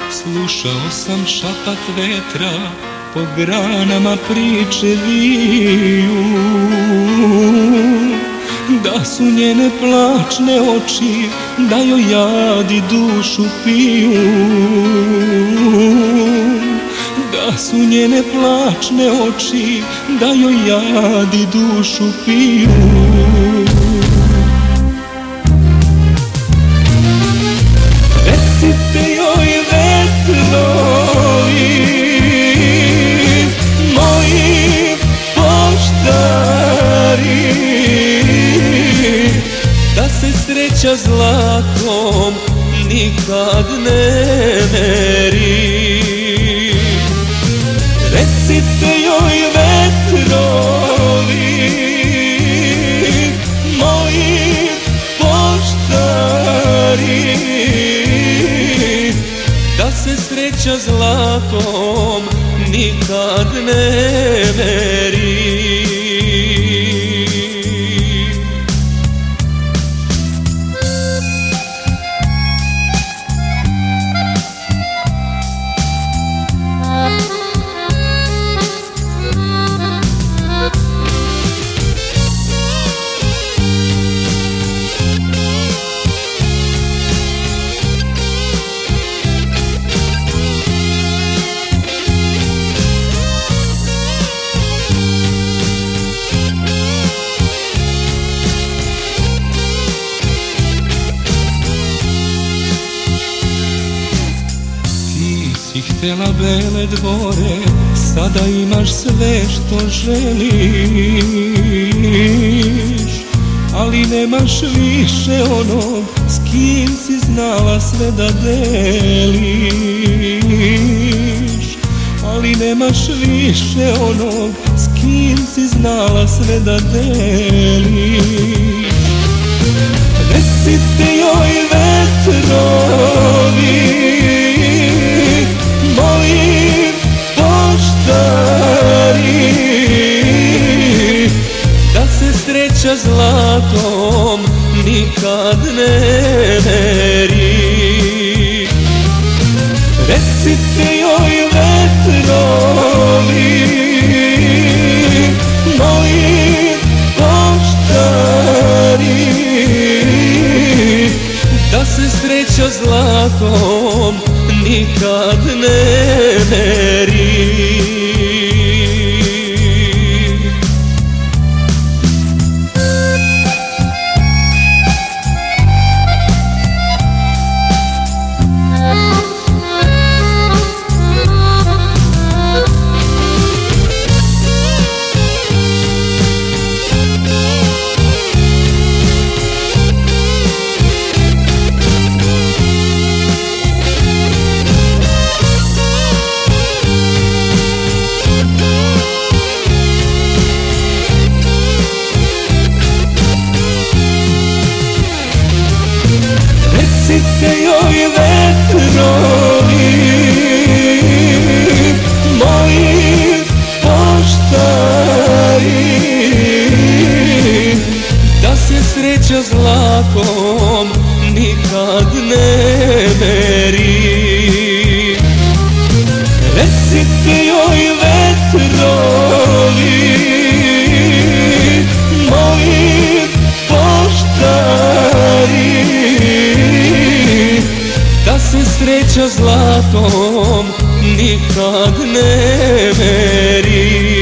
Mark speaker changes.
Speaker 1: Slušao sam šapat vetra, po granama priče viju, da su njene plačne oči, da joj jadi dušu piju. Da su njene plačne oči, da joj jadi dušu piju. Recite joj vetrovi, moji poštari, da se sreća zlatom nikad ne meri. Recite joj vetrovi, moji poštari, da se sreća zlatom nikad ne meri. Htjela bele dvore, sada imaš sve što želiš, ali nemaš više onog s kim si znala sve da deliš. Ali nemaš više onog s kim si znala sve da deliš. Recite joj vetrovi, moji poštari, da se sreća zlatom nikad ne meri. Recite joj vetrovi, moji poštari, da se sreća zlatom nikad ne meri. Recite joj vetrovi, moji poštari, da se sreća zlatom nikad ne meri. Recite joj vetrovi, moji poštari, da se sreća zlatom nikad ne meri.